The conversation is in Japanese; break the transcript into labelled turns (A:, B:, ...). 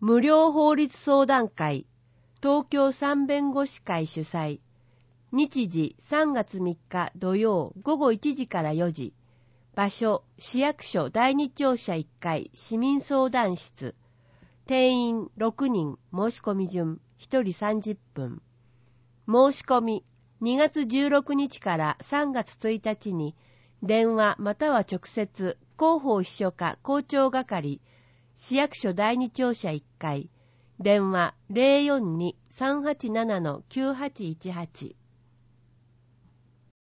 A: 無料法律相談会、東京三弁護士会主催。日時3月3日土曜午後1時から4時。場所、市役所第二庁舎1階市民相談室。定員6人、申し込み順、1人30分。申し込み、2月16日から3月1日に、電話または直接、広報秘書課校長係、市役所第二庁舎1階、電話 042-387-9818